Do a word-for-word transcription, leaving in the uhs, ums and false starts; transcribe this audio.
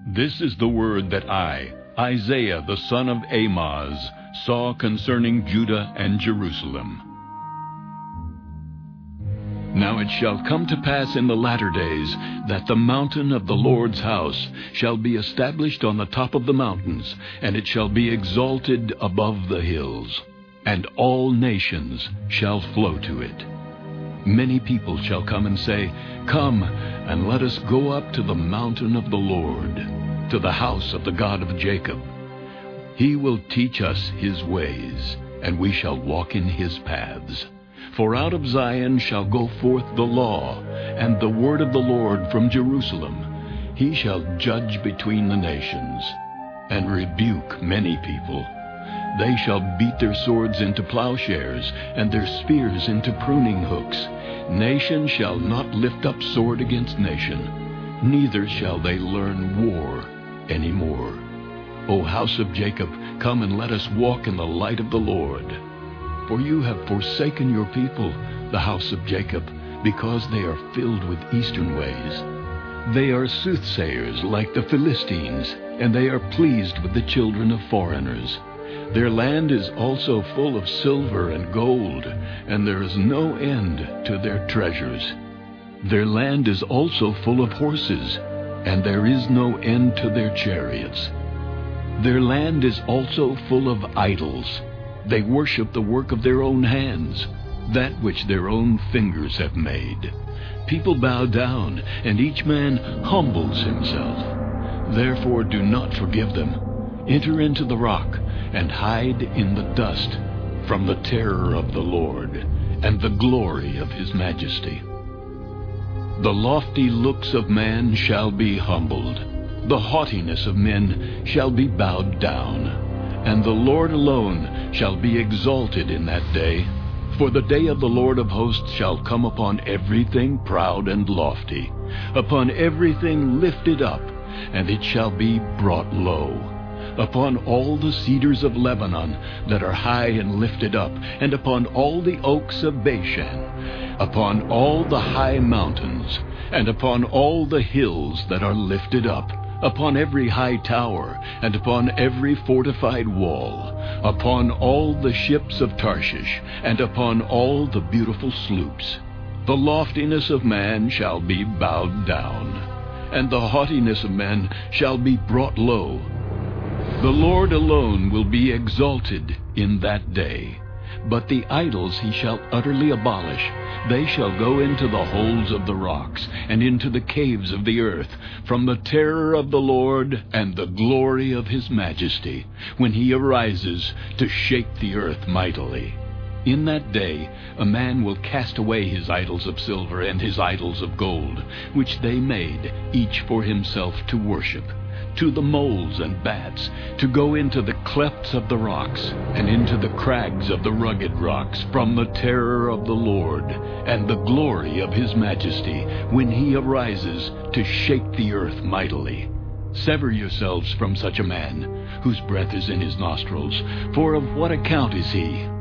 This is the word that I, Isaiah the son of Amoz, saw concerning Judah and Jerusalem. Now it shall come to pass in the latter days that the mountain of the Lord's house shall be established on the top of the mountains, and it shall be exalted above the hills, and all nations shall flow to it. Many people shall come and say, Come, and let us go up to the mountain of the Lord, to the house of the God of Jacob. He will teach us his ways, and we shall walk in his paths. For out of Zion shall go forth the law, and the word of the Lord from Jerusalem. He shall judge between the nations, and rebuke many people. They shall beat their swords into plowshares, and their spears into pruning hooks. Nation shall not lift up sword against nation, neither shall they learn war any more. O house of Jacob, come and let us walk in the light of the Lord. For you have forsaken your people, the house of Jacob, because they are filled with eastern ways. They are soothsayers like the Philistines, and they are pleased with the children of foreigners. Their land is also full of silver and gold, and there is no end to their treasures. Their land is also full of horses, and there is no end to their chariots. Their land is also full of idols. They worship the work of their own hands, that which their own fingers have made. People bow down, and each man humbles himself. Therefore do not forgive them. Enter into the rock, and hide in the dust from the terror of the Lord and the glory of his majesty. The lofty looks of man shall be humbled. The haughtiness of men shall be bowed down. And the Lord alone shall be exalted in that day. For the day of the Lord of hosts shall come upon everything proud and lofty, upon everything lifted up, and it shall be brought low. Upon all the cedars of Lebanon that are high and lifted up, and upon all the oaks of Bashan, upon all the high mountains, and upon all the hills that are lifted up, upon every high tower, and upon every fortified wall, upon all the ships of Tarshish, and upon all the beautiful sloops. The loftiness of man shall be bowed down, and the haughtiness of men shall be brought low. The Lord alone will be exalted in that day, but the idols he shall utterly abolish. They shall go into the holes of the rocks, and into the caves of the earth, from the terror of the Lord and the glory of his majesty, when he arises to shake the earth mightily. In that day a man will cast away his idols of silver and his idols of gold, which they made, each for himself to worship, to the moles and bats, to go into the clefts of the rocks, and into the crags of the rugged rocks, from the terror of the Lord and the glory of his majesty, when he arises to shake the earth mightily. Sever yourselves from such a man, whose breath is in his nostrils, for of what account is he?